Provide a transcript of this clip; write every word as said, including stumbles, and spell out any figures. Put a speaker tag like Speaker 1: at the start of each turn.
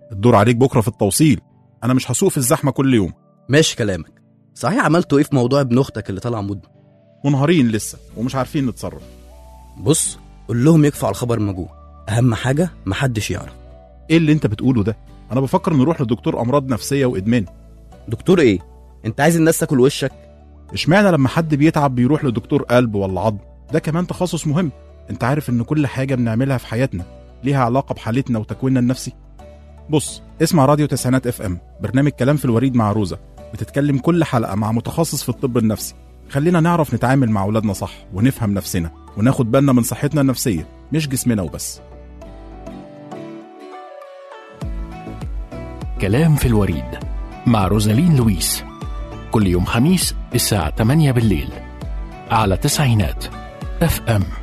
Speaker 1: الدور عليك بكرة في التوصيل، أنا مش هسوق في الزحمة كل يوم.
Speaker 2: ماشي كلامك. صحيح عملتوا ايه في موضوع ابن اختك اللي طلع مدمن؟
Speaker 1: منهارين لسه ومش عارفين نتصرف.
Speaker 2: بص قول لهم يكفوا على الخبر الموجود، اهم حاجه محدش يعرف.
Speaker 1: ايه اللي انت بتقوله ده؟ انا بفكر نروح لدكتور امراض نفسيه وادمان.
Speaker 2: دكتور ايه؟ انت عايز الناس تاكل وشك؟
Speaker 1: اشمعنى لما حد بيتعب بيروح لدكتور قلب ولا عظم؟ ده كمان تخصص مهم. انت عارف ان كل حاجه بنعملها في حياتنا ليها علاقه بحالتنا وتكويننا النفسي. بص اسمع راديو تسعينات اف ام، برنامج كلام في الوريد مع روزة، بتتكلم كل حلقه مع متخصص في الطب النفسي. خلينا نعرف نتعامل مع اولادنا صح ونفهم نفسنا وناخد بالنا من صحتنا النفسيه مش جسمنا وبس.
Speaker 3: كلام في الوريد مع روزالين لويس، كل يوم خميس الساعة ثمانية بالليل على تسعينات اف ام.